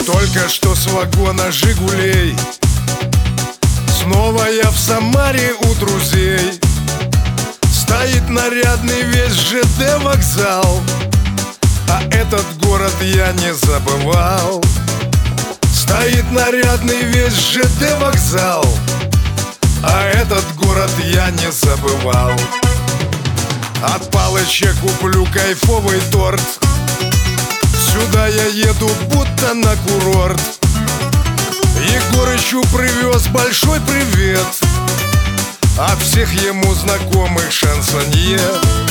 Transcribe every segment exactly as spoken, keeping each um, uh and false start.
Только что с вагона «Жигулей» снова я в Самаре у друзей. Стоит нарядный весь ЖД вокзал, а этот город я не забывал. Стоит нарядный весь ЖД вокзал, а этот город я не забывал. От Палыча куплю кайфовый торт, сюда я еду будто на курорт. Егорычу привез большой привет от всех ему знакомых шансонье.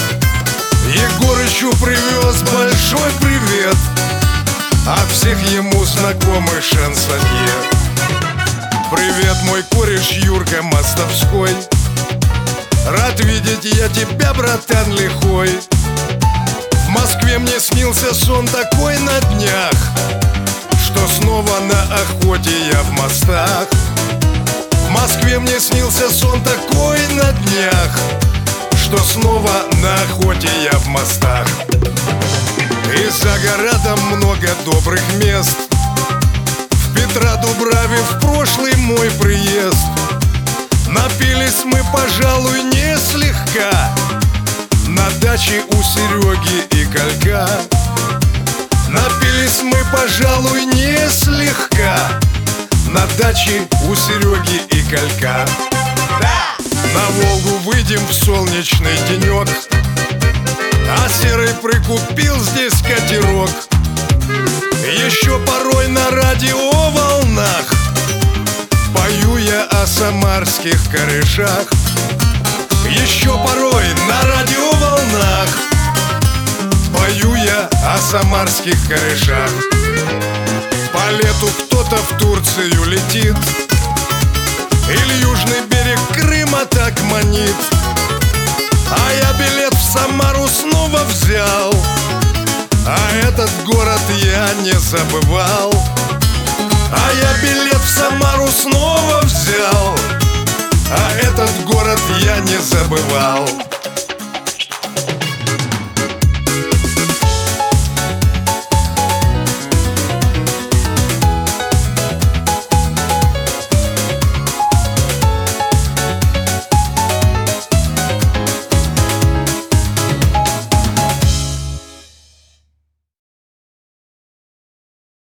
Егорычу привез большой привет от всех ему знакомых шансонье. Привет, мой кореш Юрка Мостовской, рад видеть я тебя, братан лихой. В Москве мне снился сон такой на днях, что снова на охоте я в мостах. В Москве мне снился сон такой на днях, что снова на охоте я в мостах. И за городом много добрых мест, в Петродубраве в прошлый мой приезд. Напились мы, пожалуй, не слегка на даче у Сереги и Колька. Напились мы, пожалуй, не слегка на даче у Сереги и Колька. На Волгу выйдем в солнечный денек, а Серый прикупил здесь катерок. Еще порой на радиоволнах пою я о самарских корешах. Еще порой на радиоволнах пою я о самарских корешах. По лету кто-то в Турцию летит, или южный берег Крыма так манит, а я билет в Самару снова взял, а этот город я не забывал. А я билет в Самару снова взял, а этот город я не забывал.